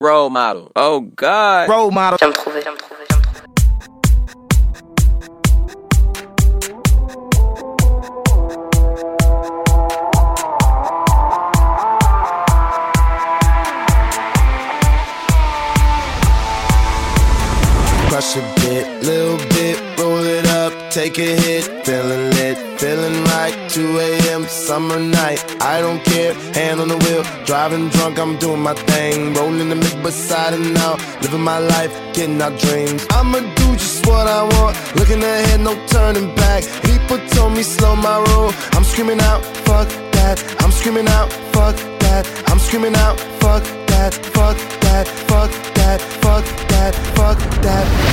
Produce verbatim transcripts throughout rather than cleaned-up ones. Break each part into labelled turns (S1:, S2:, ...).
S1: Role model. Oh God.
S2: Role model.
S3: Viens me trouver, viens me trouver, viens me trouver.
S2: Crush a bit, little bit, roll it up, take a hit, feeling lit, feeling right, two a.m. summer night, I don't care, hand on the wheel, driving drunk, I'm doing my thing, rolling the mid beside and out, living my life, getting our dreams, I'ma do just what I want, looking ahead, no turning back, people told me slow my roll, I'm screaming out, fuck that, I'm screaming out, fuck that, I'm screaming out, fuck that, fuck that, fuck that, fuck that, fuck that.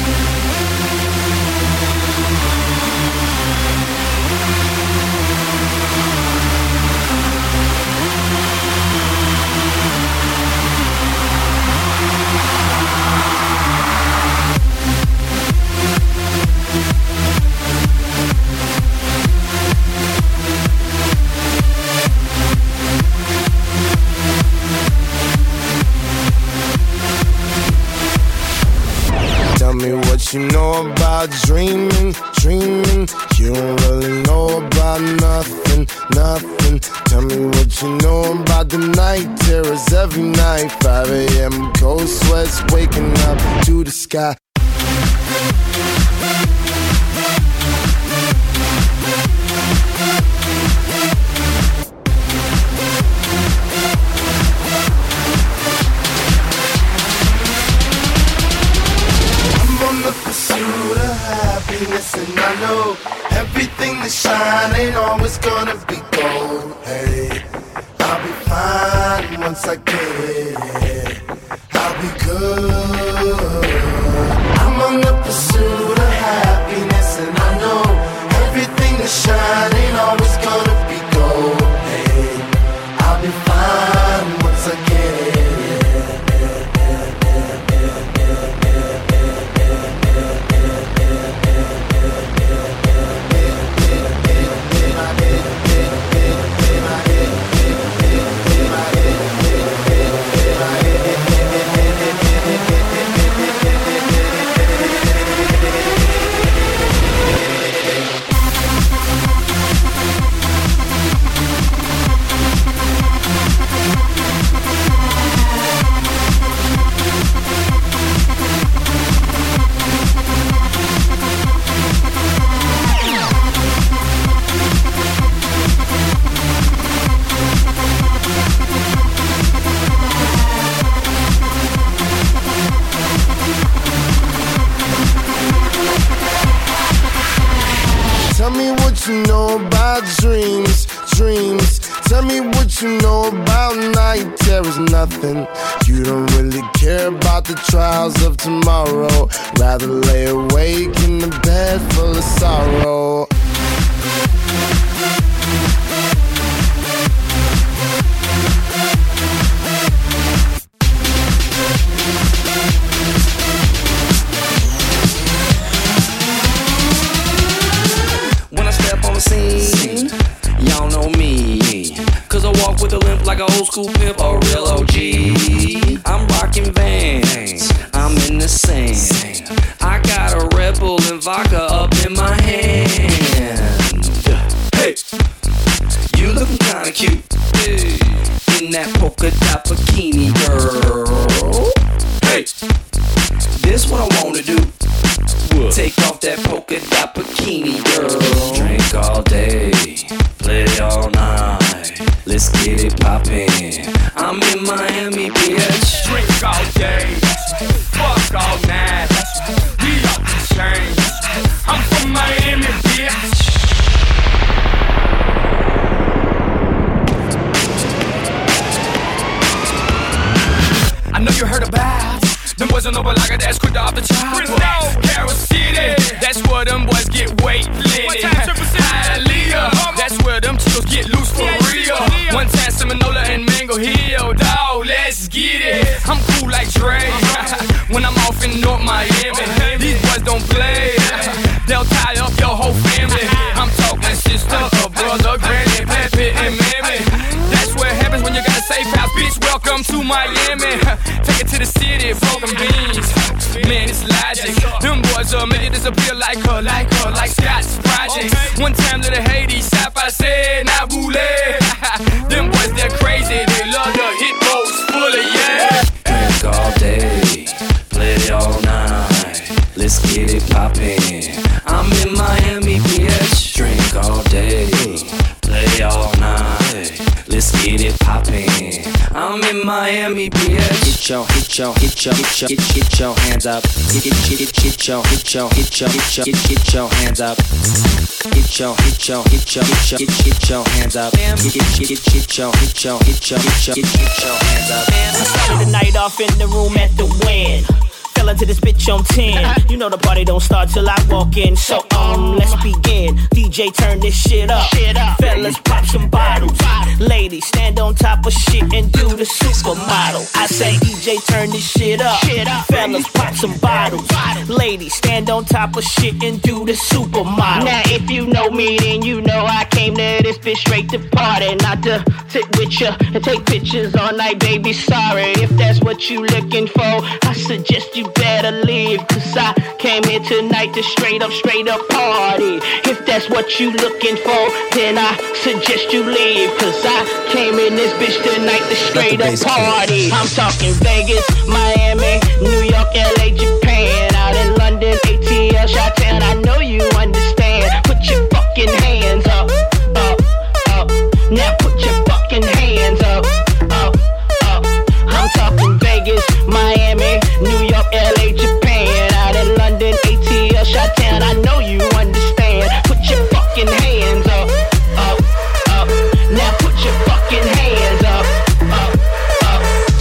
S2: Tell me what you know about dreaming, dreaming. You don't really know about nothing, nothing. Tell me what you know about the night terrors every night. five a.m. cold sweats waking up to the sky. Pursuit of happiness, and I know everything that shine ain't always gonna be gold. Hey, I'll be fine once I get it. I'll be good. I'm on the pursuit of happiness, and I know everything that shine ain't always gonna be gold. Hey, I'll be fine once I get it. Tell me what you know about dreams, dreams. Tell me what you know about night terrors, nothing. You don't really care about the trials of tomorrow. Rather lay awake in the bed full of sorrow.
S4: Scene. Y'all know me, cause I walk with a limp like an old school pimp, a real O G. I'm rocking Vans, I'm in the sand. I got a Red Bull and vodka up in my hand. Hey, you looking kinda cute, hey, in that polka dot bikini, girl. Hey, this what I wanna do. Take off that polka dot bikini, girl. Drink all day, play all night. Let's get it poppin'. I'm in Miami, bitch.
S5: Drink all day, fuck all night. We off the chain. I'm from Miami, bitch. I know you heard about them boys on over like a dash quick off the chopper. Carol City, that's where them boys get weight linen. Hialeah, that's where them chicos get loose for real. One time Seminola and Mango Hill, dawg, let's get it. I'm cool like Dre when I'm off in North Miami. These boys don't play, they'll tie up your whole family. I'm talking sister, a brother, granny, pappy, and mammy. That's what happens when you got a safe house, bitch. Welcome to Miami. Take it to the city, broken beans. Man, it's logic. Them boys will make it disappear like her, like her, like Scott's project. One time to the Hades, Sapphire said, Nabule. Them boys, they're crazy. They love the hit boats full of yeah.
S4: Drink all day, play all night. Let's get it poppin'. I'm in Miami, bitch. Drink all day, play all night. Let's get it poppin'. I'm in Miami, bitch. Hit your, hit your, hit your, hit your, hit, hit your hands up. Hit, hit, hit, hit, hit your, hit your, hit your, hit your, hit, hit your hands up. Hit your, hit your, hit your, hit your, hit, hit your hands up. Hit, hit, hit, hit, hit your, hit your, hit your, hit your, hit, hit your hands up.
S3: I started the night off in the room at the Wynn. Fell into this bitch on ten. You know the party don't start till I walk in. So um, let's begin. D J, turn this shit up. Fellas, pop some bottles. Ladies, stand on top of shit and do the supermodel. I say, D J, turn this shit up. Fellas, pop some bottles. Ladies, stand on top of shit and do the supermodel. Now, if you know me, then you know I came to this bitch straight to party, not to sit with ya and take pictures all night, baby. Sorry if that's what you looking for. I suggest you better leave, cause I came here tonight to straight up, straight up party. If that's what you looking for, then I suggest you leave, cause I came in this bitch tonight to straight up party. I'm talking Vegas, Miami, New York, L A, Japan, out in London, A T L, Chi-Town. I know you understand. Put your fucking hands up, up, up. Now put your fucking hands up, up, up. I'm talking Vegas, Miami, New York, L A, Japan, out in London, A T L, Chi-Town. I know you understand. Put your fucking hands up, up, up. Now put your fucking hands up, up, up.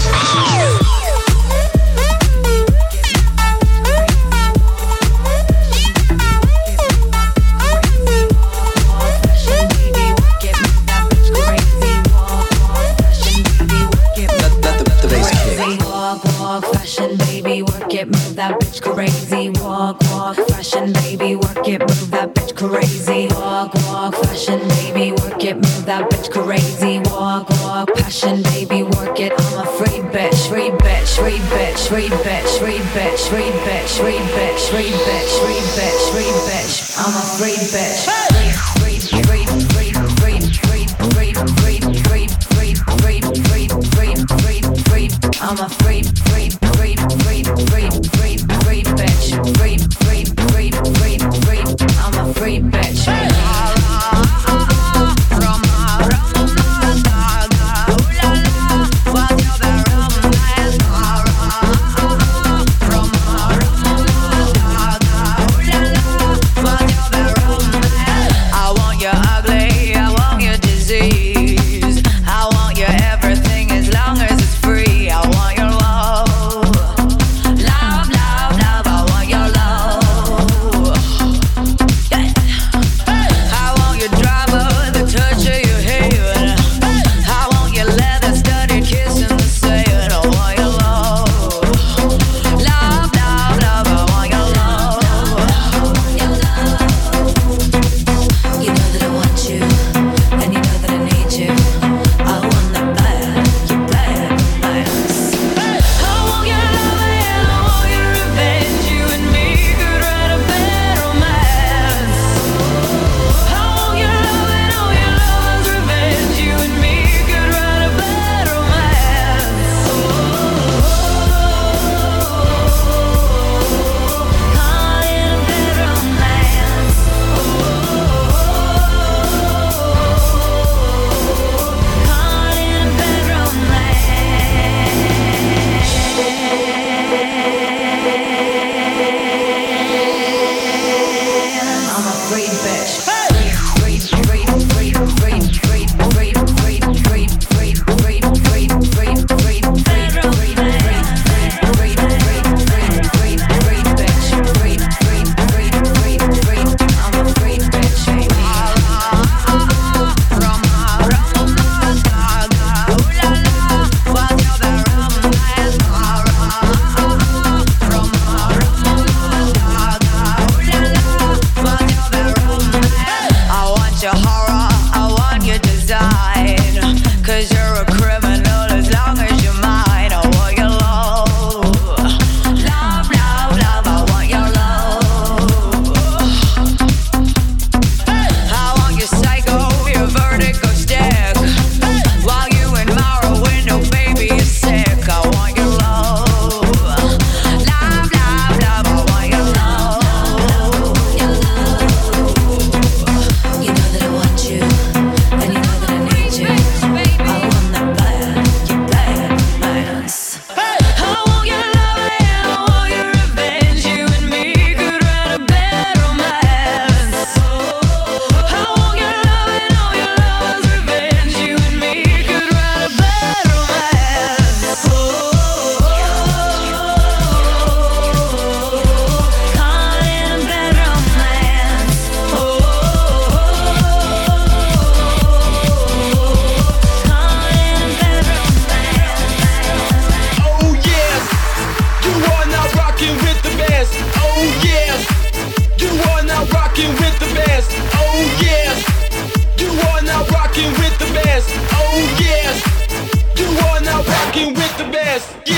S6: Fashion, baby, work it, move that bitch crazy. Walk, walk, fashion, baby, work it, move that bitch crazy. Walk, walk, fashion, baby, work it, move that bitch crazy. Walk, walk, passion, baby, work it. I'm a free bitch, free bitch, free bitch, free bitch, free bitch, free bitch, free bitch, free bitch, free bitch, free bitch. I'm a free bitch. Free, free, free, free, free, free, free, free, free, free, free, free, free, free, free. I'm a free, free, free, free, free, free, free bitch. Free, free, free, free, free. I'm a free bitch.
S7: Love, love, love, I want your love.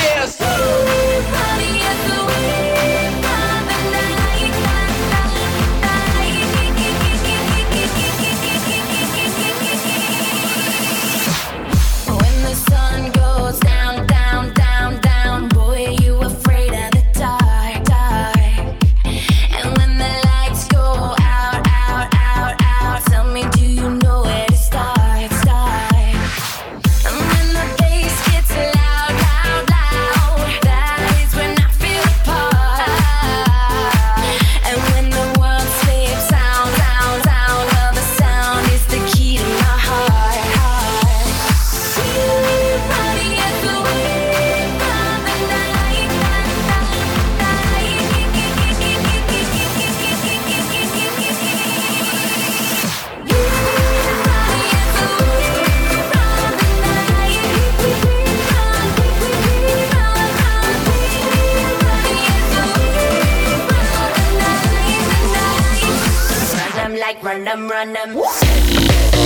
S4: Yes.
S6: When the sun goes down, down, down, down, boy, you afraid of the dark, dark. And when the lights go out, out, out, out, tell me, do you know where to start, start? And when the bass gets loud, loud, loud, that is when I feel the part. And when the world slips sound, sound, sound, well, the sound is the key to my heart, heart. Everybody gets away from the night, run them like run them, run them.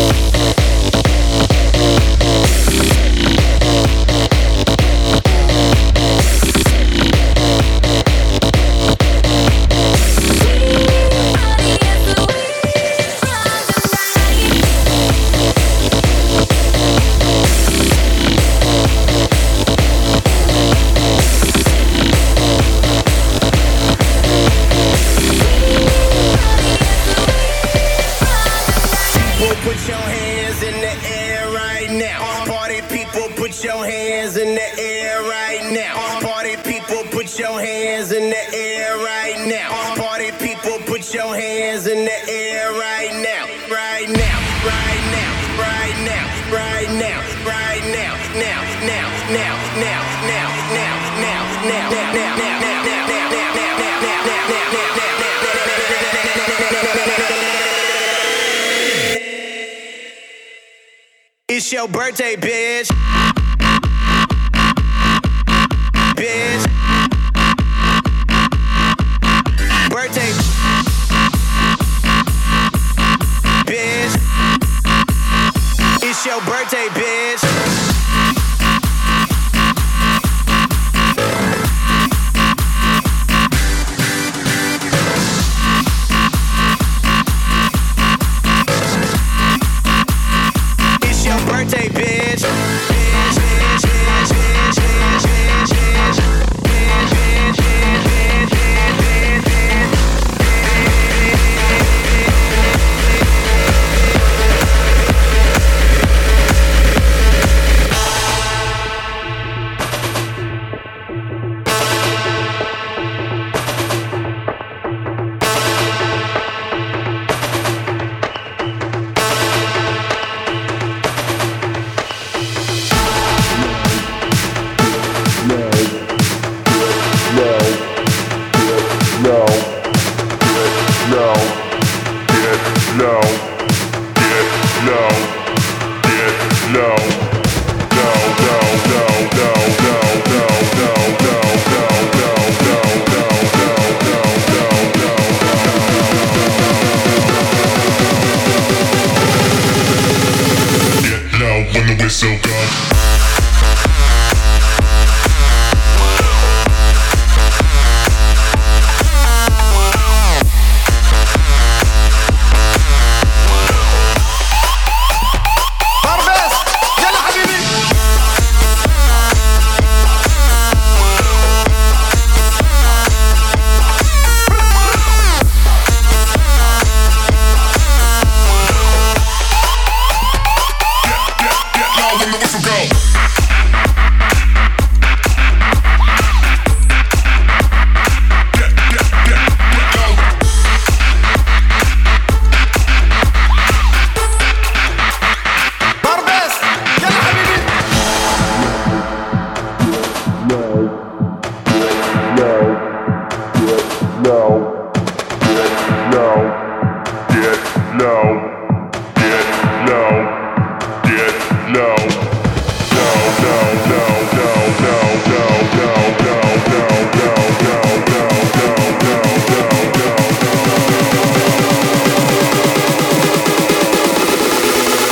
S2: People, put your hands in the air right now. Party people, put your hands in the air right now. Party people, put your hands in the air right now. Party people, put your hands in the air right now. Right now, right now, right now, right now, right now, now, now, now, now, now, now, now, now, now, now, now, now, now, it's your birthday, bitch. Bitch. Birthday. Bitch. It's your birthday, bitch. It's your birthday, bitch. Bitch, bitch, bitch, bitch, bitch, bitch, bitch. Bitch, bitch, bitch, bitch, bitch,
S7: When the whistle comes.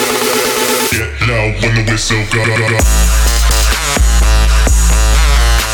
S7: When the whistle go, go, go.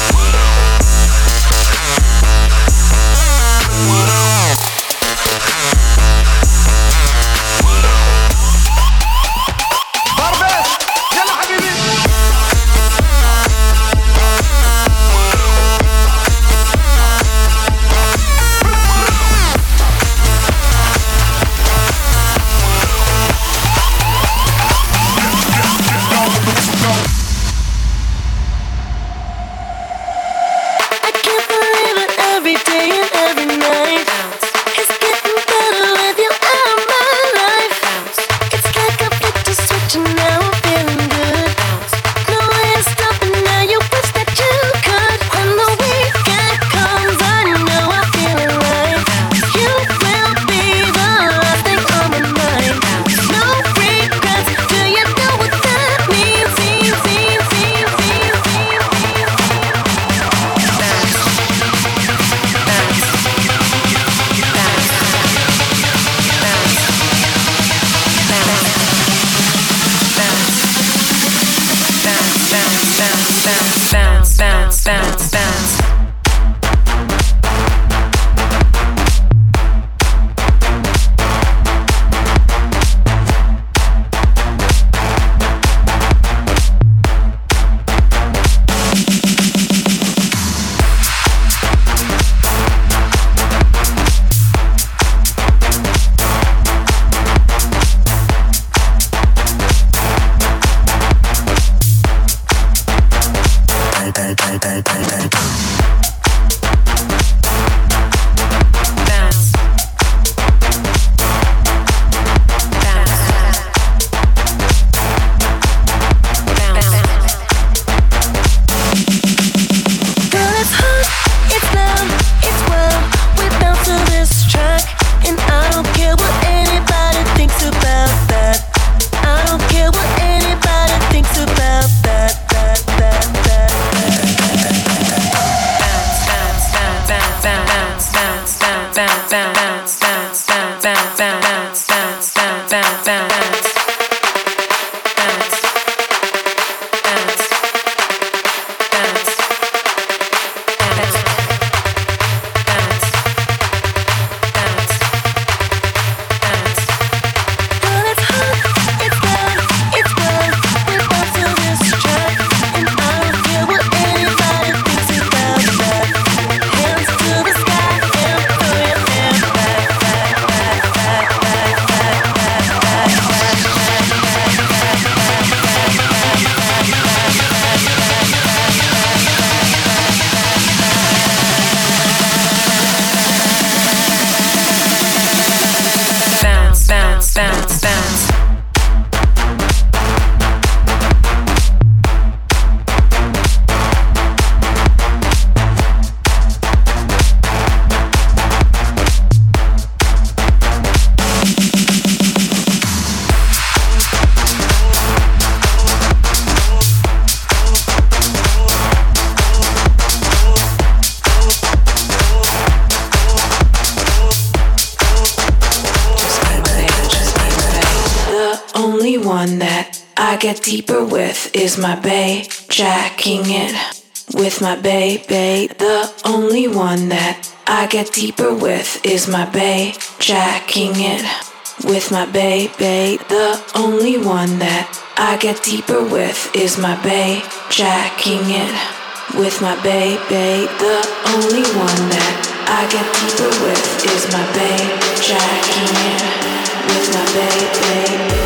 S6: Get deeper with is my bae, jacking it with my baby. The only one that I get deeper with is my bae, jacking it with my baby. The only one that I get deeper with is my bae, jacking it with my baby. The only one that I get deeper with is my bae, jacking it with my baby.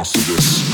S8: bounce to this.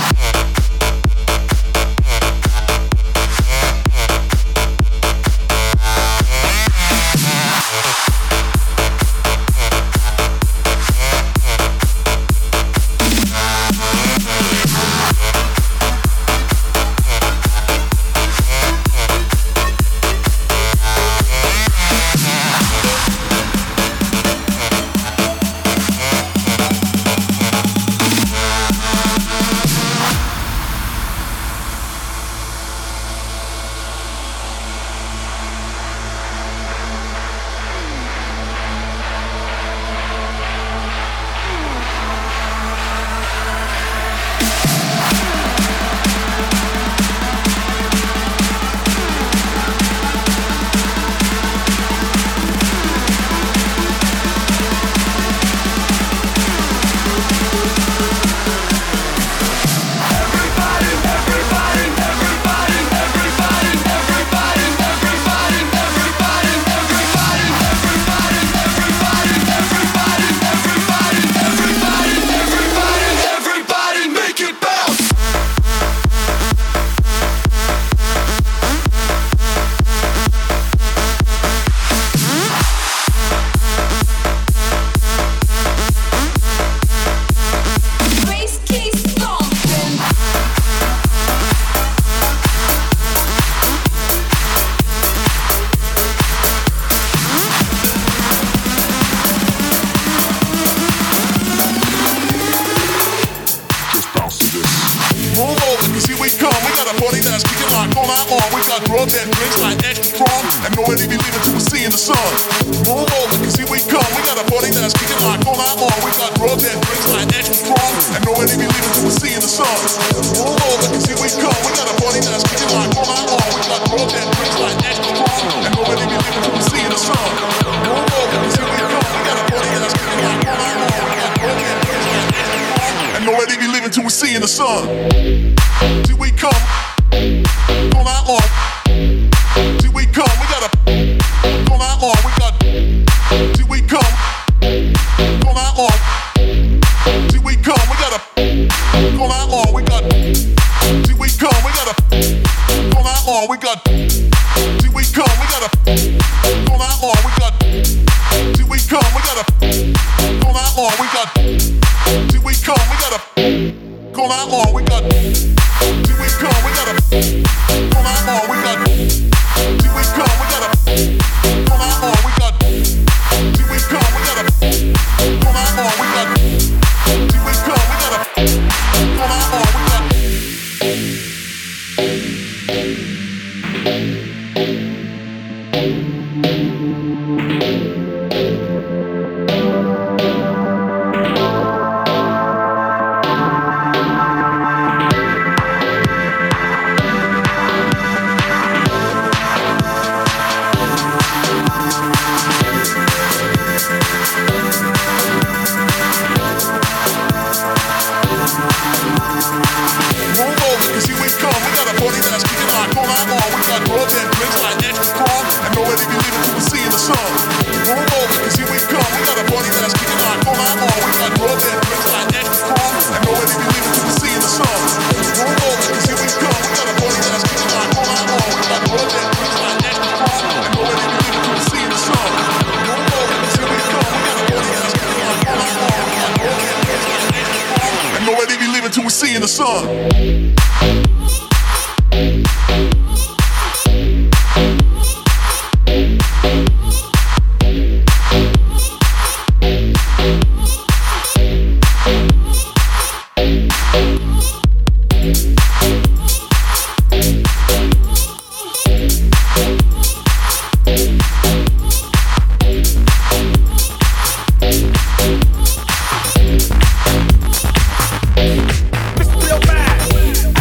S5: Mister Real Bad.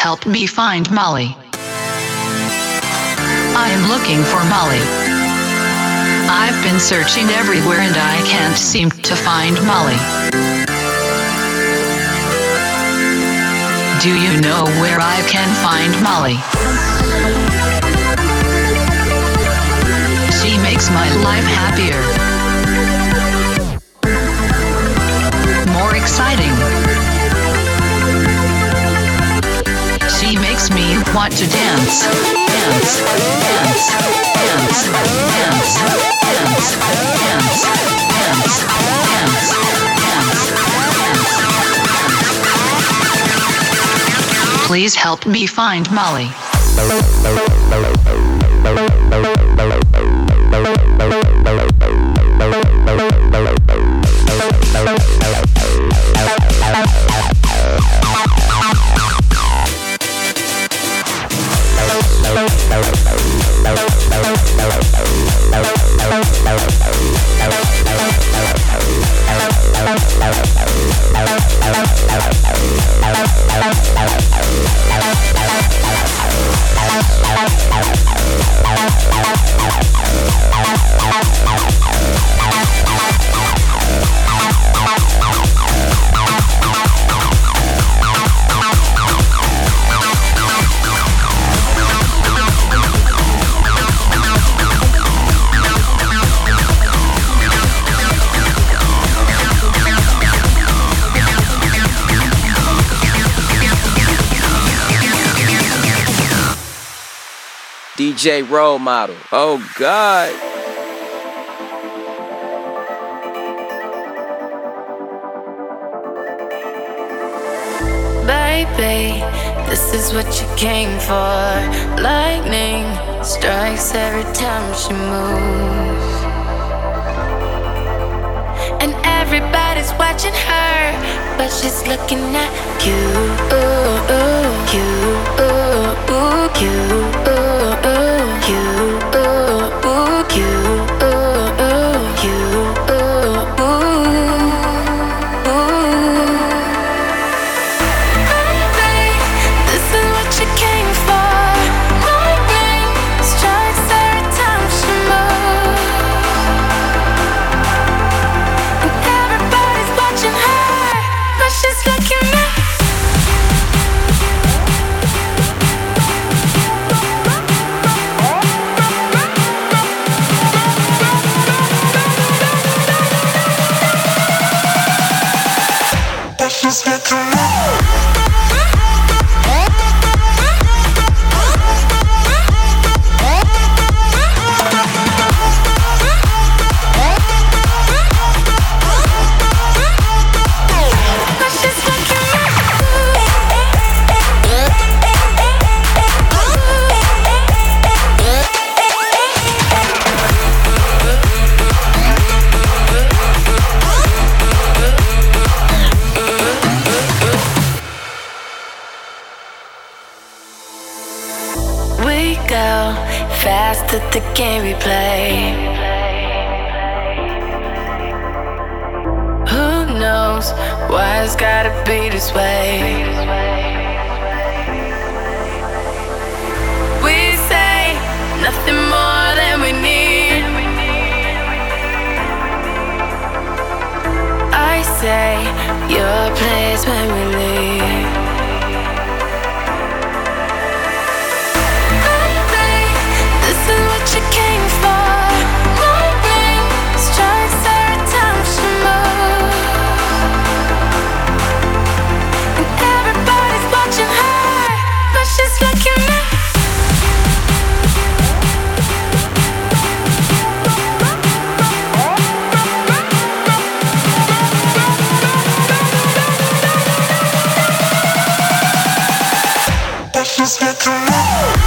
S8: help me find Molly. I am looking for Molly. I've been searching everywhere and I can't seem to find Molly. Do you know where I can find Molly? She makes my life happier, more exciting. She makes me want to dance, dance, dance, dance, dance, dance, dance, dance, dance, dance. Please help me find Molly.
S1: D J role model. Oh God.
S9: Baby, this is what you came for. Lightning strikes every time she moves, and everybody's watching her, but she's looking at you, ooh, ooh, you, ooh, ooh, you, ooh, ooh, you, ooh, ooh, you, ooh, ooh, you, ooh, ooh, ooh. Baby, this is what you came for. Lightning strikes every time she moves, and everybody's watching her, but she's looking at she's looking at fast that the game we play. Who knows why it's gotta be this way? We say nothing more than we need. I say your place when we leave. You came for. Lightning strikes every time she moves, and everybody's watching her, but she's looking at but she's looking at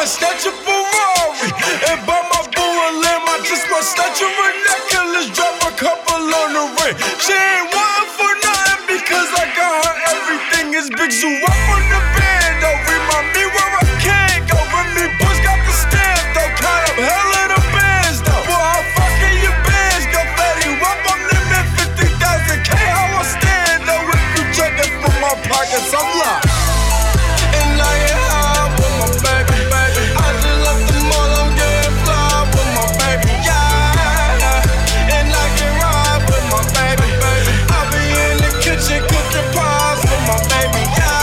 S10: snatch a Ferrari and buy my boo a limb. I just might snatch her a necklace, drop a couple on the ring. She ain't wantin' for nothing because I got her everything. Is Big Zoo up on the band, though. Remind me where I can't go. Remy Bush got the stamp, though. Count up hell of the bands, though. Boy, how fucking your bands go, fatty. Up on them at fifty thousand K. How I stand, though. If you check it from my pockets, I'm locked. And I ain't high with my baby, baby. I just left the mall, I'm getting fly with my baby, yeah. And I can ride with my baby, baby. I be in the kitchen cooking pies with my baby, yeah.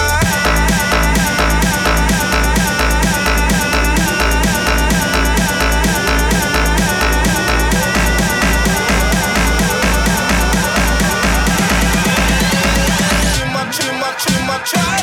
S10: Chima, chima, chima, chima.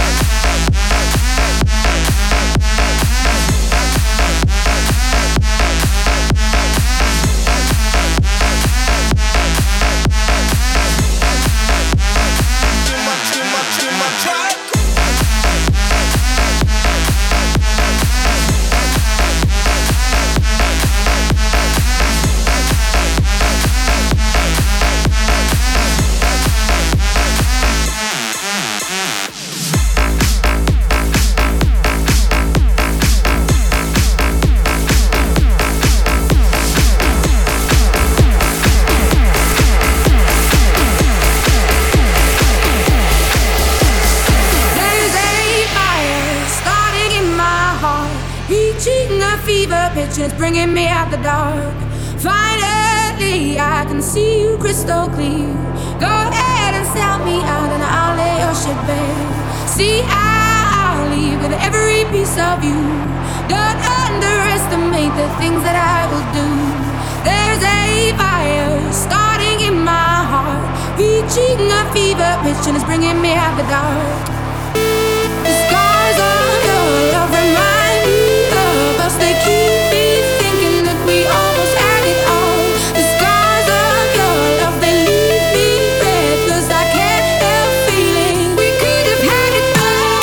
S11: It's bringing me out the dark. Finally, I can see you crystal clear. Go ahead and sell me out and I'll lay your shit bare. See, I'll leave with every piece of you. Don't underestimate the things that I will do. There's a fire starting in my heart, reaching a fever pitch and it's bringing me out the dark. The scars of your love remind me of us. They keep we almost had it all. The scars of your love, they leave me breathless. I can't help feeling we could have had it all.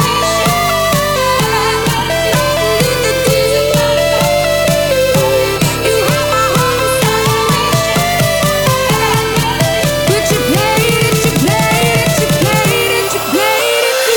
S11: In the tears of my face, you have my heart inside. But you played it, you played it, you played it, you played it.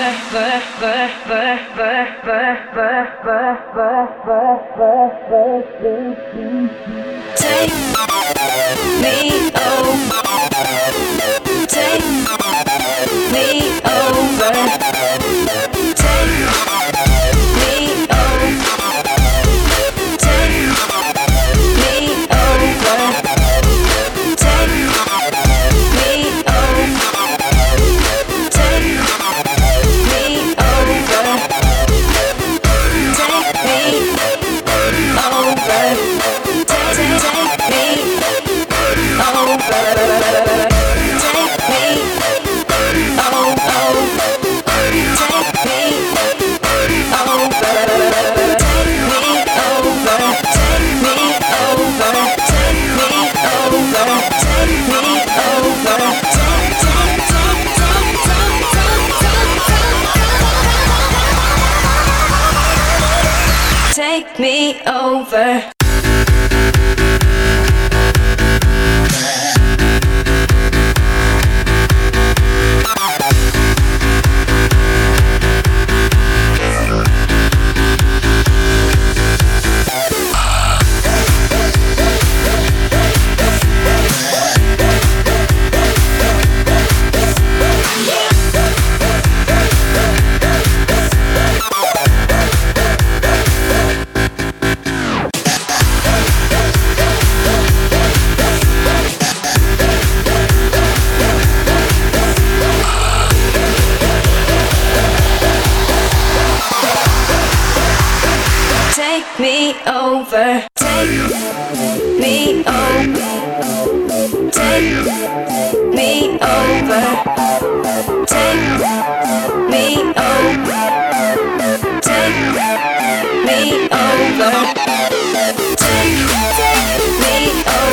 S9: Take me over. Take me over, take me over, take me over, take me over, take me over, take me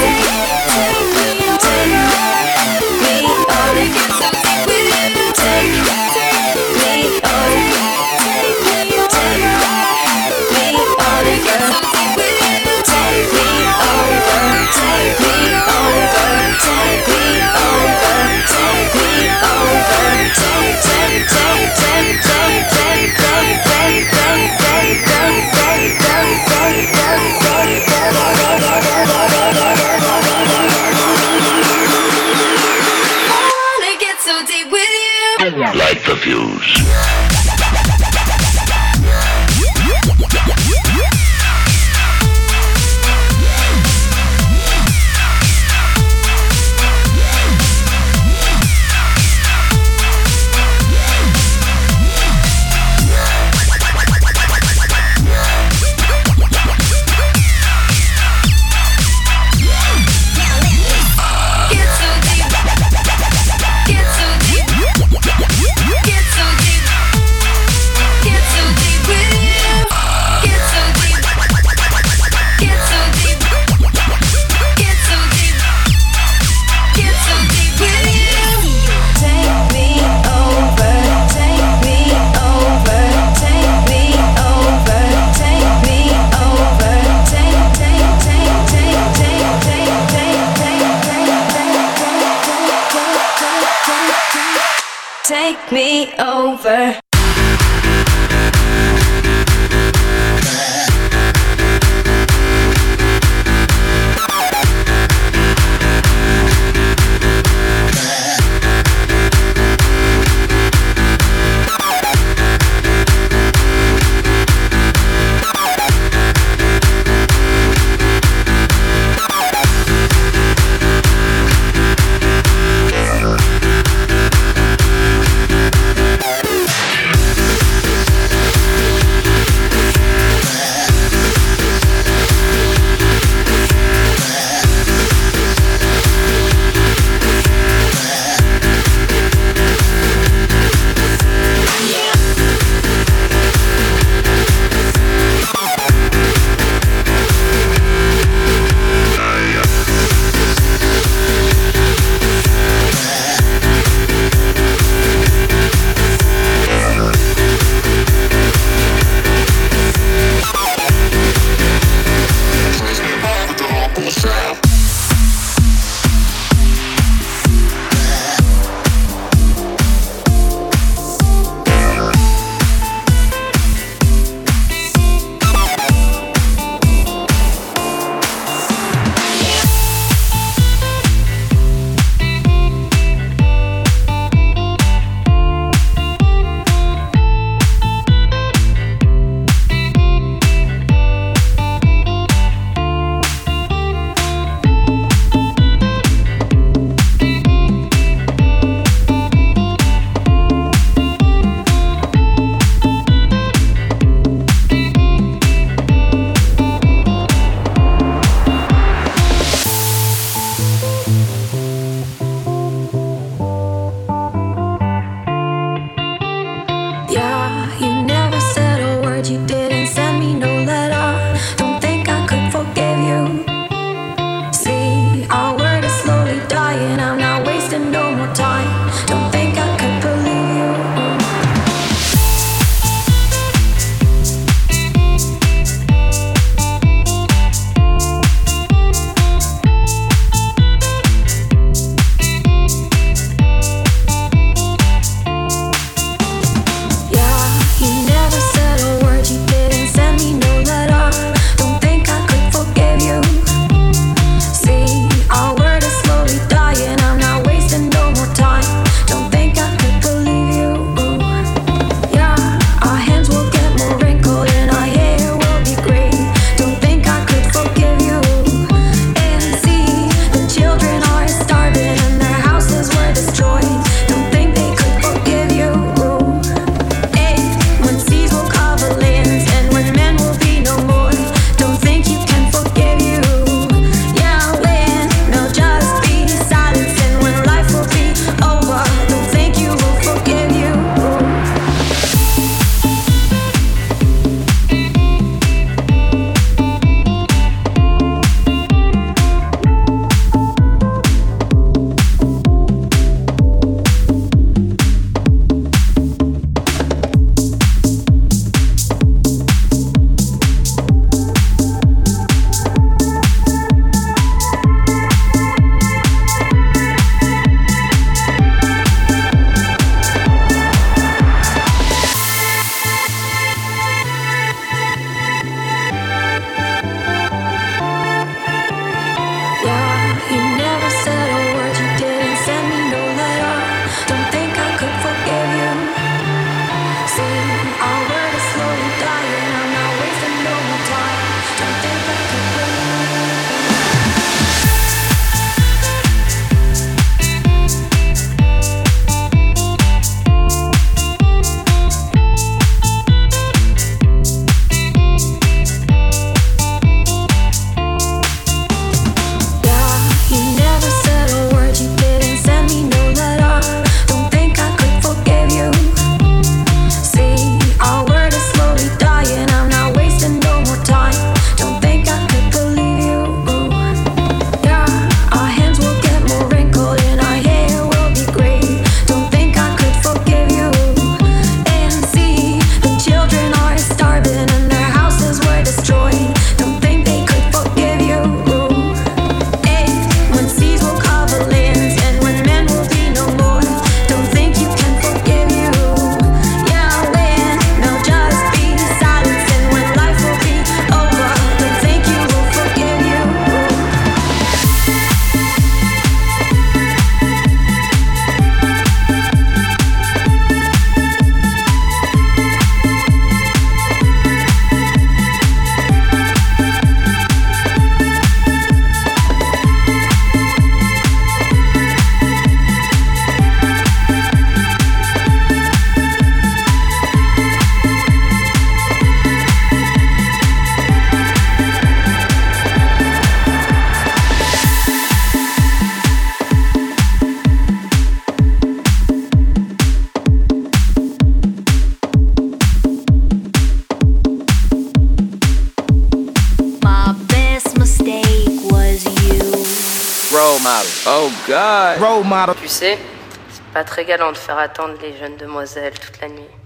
S12: Light the fuse.
S9: Take me over.
S1: model. Oh God.
S12: Role model.
S13: Tu sais, c'est pas très galant de faire attendre les jeunes demoiselles toute la nuit.